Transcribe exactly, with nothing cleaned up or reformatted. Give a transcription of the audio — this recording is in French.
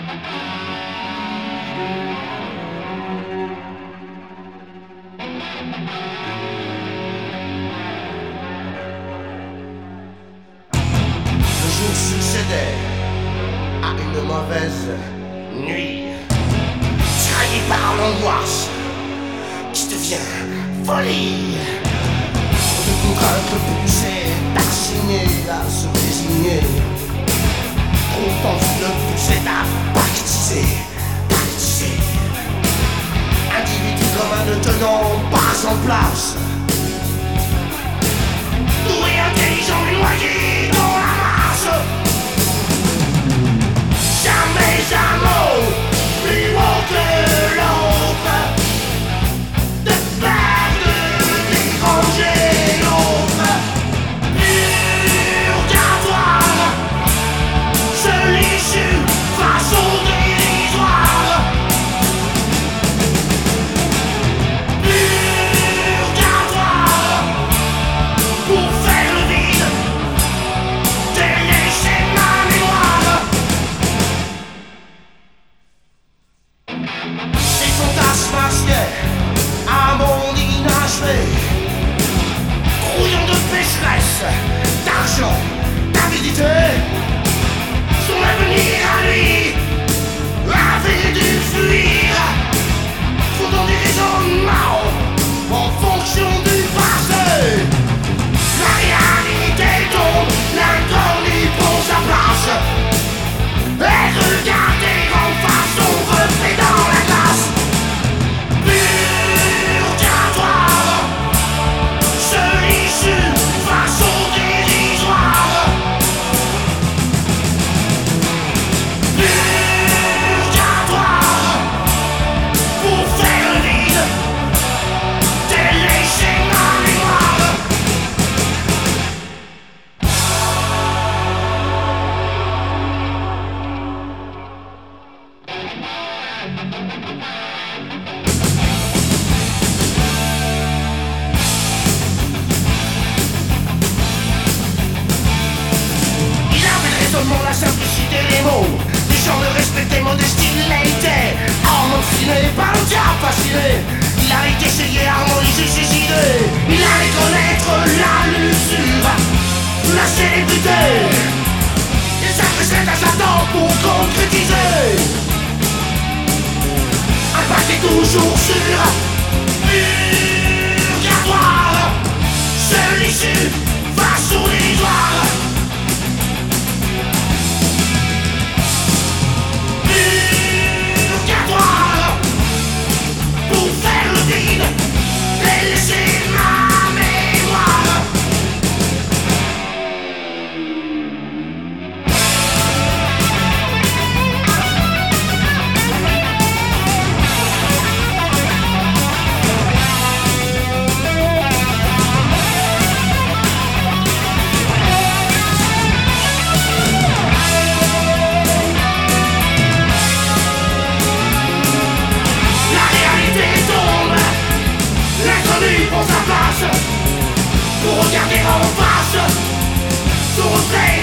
Le jour succédait à une mauvaise nuit, tiraillé par l'angoisse qui devient folie. On te contrainte, poussée, t'assigner à se résigner. Trop tendu de pousser à pactiser, pactiser. Individu commun ne tenant pas en place. Doué, intelligent, mais noyé dans la masse. Jamais un mot plus haut que l'autre, de peur de déranger l'autre. Purgatoire, seule issue face au dérisoire. Purgatoire, pour faire le vide, délaisser ma mémoire. Ces fantasmes masqués, un monde inachevé, grouillant de pécheresse, d'argent, d'avidité. Son avenir à lui avait dû fuir, fondant des raisonnements en fonction du passé. La réalité tombe, l'inconnu prend sa place. Et regardez en face son reflet dans la glace. Purgatoire, seule issue face au dérisoire. Purgatoire, pour faire le vide, délaisser ma mémoire. Il avait le raisonnement, la simplicité des mots. Les gens le respectaient, modestie il était emmanciné par le diable fasciné. Il a été essayé, harmoniser ses idées. Il allait connaître la luxure, la célébrité. Il s'adressait à Satan pour concrétiser un paquet toujours sûr. Purgatoire, seule issue face au dérisoire. Purgatoire, pour faire le vide, délaisser ma mémoire. La réalité tombe, l'inconnu prend sa place. Pour regarder en face, son reflet